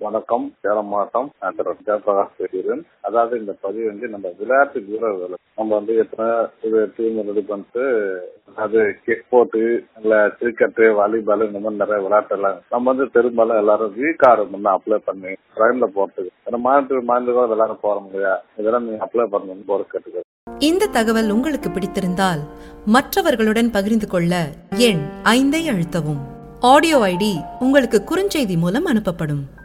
வணக்கம், சேலம் மாவட்டம் ஜெயபிரகாஷ் பேசுகிறேன். அதாவது இந்த பதிவு நம்ம விளையாட்டு வீரர்கள் நம்ம எத்தனை டீம் ரெடி பண்ணிட்டு, அதாவது கிரிக்கெட் இல்ல கிரிக்கெட், வாலிபால் இந்த மாதிரி நிறைய விளையாட்டு எல்லாம் நம்ம பெரும்பாலும் எல்லாரும் வீக்கார்டு முன்ன அப்ளை பண்ணி ட்ரெயின்ல போறதுக்கு மாநிலம் எல்லாரும் போற முடியா, இதெல்லாம் நீங்க அப்ளை பண்ணணும்னு போற கேட்டுக்க. இந்த தகவல் உங்களுக்கு பிடித்திருந்தால் மற்றவர்களுடன் பகிர்ந்து கொள்ள எண் 5 அழுத்தவும். ஆடியோ ஐடி உங்களுக்கு குறுஞ்செய்தி மூலம் அனுப்பப்படும்.